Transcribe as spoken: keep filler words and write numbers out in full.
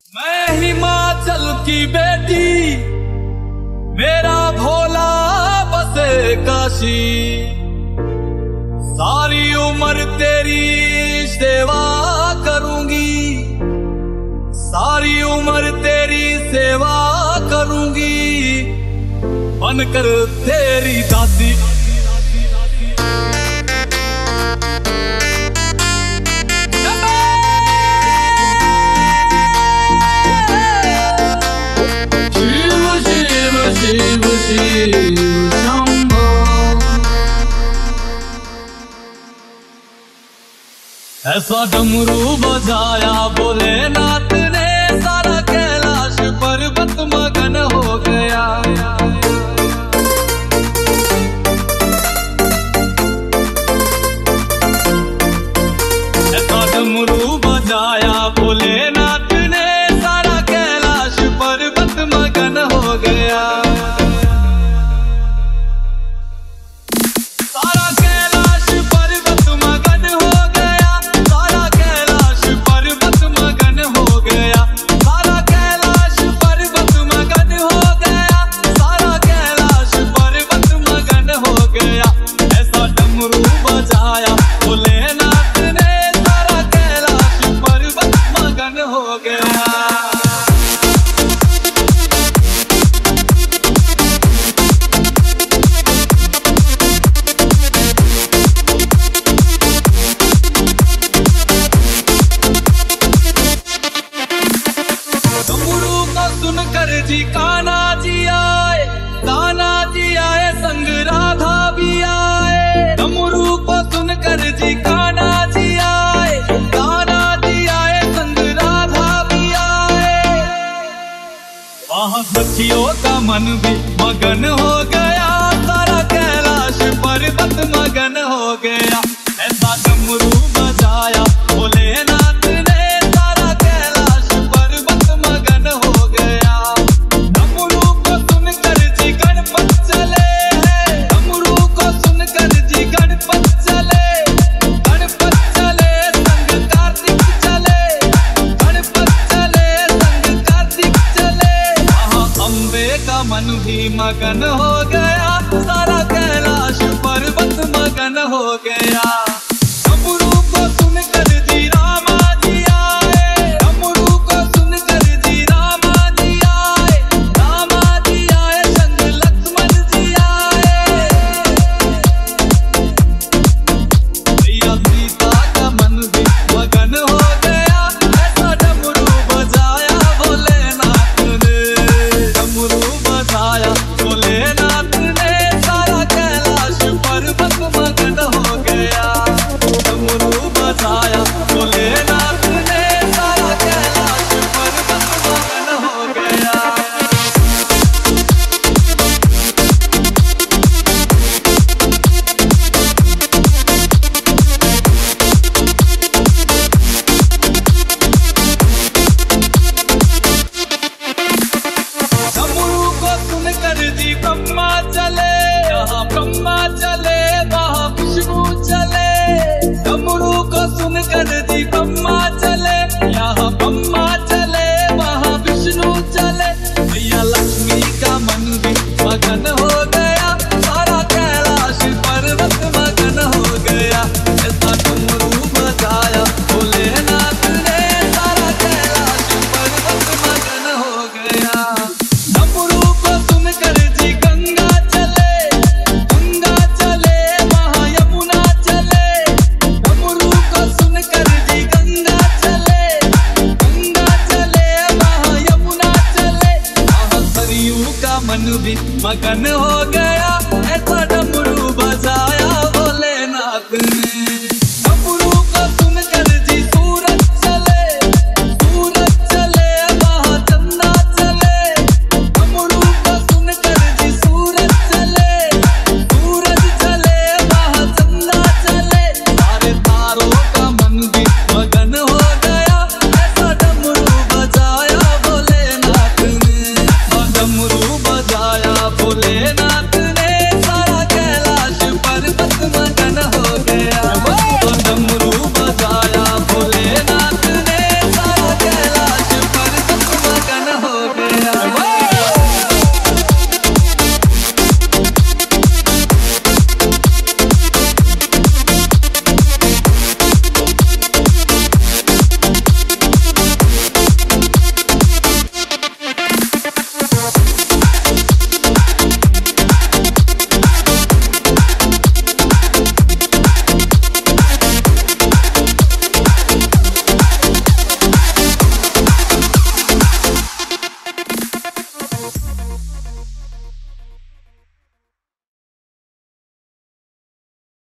मैं हिमाचल की बेटी, मेरा भोला बसे काशी। सारी उम्र तेरी सेवा करूंगी, सारी उम्र तेरी सेवा करूंगी, बनकर तेरी दासी। शिव शिव शंभो। ऐसा डमरू बजाया भोलेनाथ ने, सारा कैलाश पर्वत मगन हो गया। ऐसा डमरू बजाया भोलेनाथ ने, सारा कैलाश पर्वत मगन हो गया। सुनकर जी कान्हा जी आए, कान्हा जी आए संग राधा भी आए। डमरू को सुनकर जी कान्हा जी आए, कान्हा जी आए संग राधा भी आए। वहाँ सखियों का मन भी मगन हो गया, सारा कैलाश पर्वत मगन हो गया। ऐसा डमरू बजाया भोलेनाथ ने, सारा कैलाश पर्वत मगन हो गया। डमरू को सुनकर जी गणपत चले हैं, डमरू को सुनकर जी गणपत चले। गणपत चले संग कार्तिक चले, गणपत चले संग कार्तिक चले। वहाँ अम्बे का मन भी मगन हो गया, सारा कैलाश पर्वत मगन हो गया। डमरू को सुनकर जी रामा जी आए, डमरू को सुनकर जी रामा जी आए, रामा जी आए संग लक्ष्मण जी आए। भैया सीता का मन भी मगन हो गया, ऐसा डमरू बजाया भोलेनाथ ने। डमरू बजाया भोलेनाथ ने, सारा कैलाश पर्वत मगन हो गया। डमरू बजाया भोलेनाथ ने, सारा कैलाश पर्वत मगन हो गया। डमरू को सुनकर जी ब्रह्मा चले, यहाँ ब्रह्मा चले वहाँ विष्णु चले। डमरू को सुनकर जी ब्रह्मा चले, यहाँ ब्रह्मा चले वहाँ विष्णु चले। भैया लक्ष्मी का मन भी मगन हो गया, सारा कैलाश पर्वत मगन हो गया। ऐसा डमरू बजाया भोलेनाथ ने, सारा कैलाश पर्वत मगन हो गया। डमरू को सुनकर जी गंगा चले, गंगा चले वहाँ यमुना चले। डमरू को सुनकर जी गंगा चले, गंगा चले वहाँ यमुना चले। वहाँ सरयू का मन भी मगन हो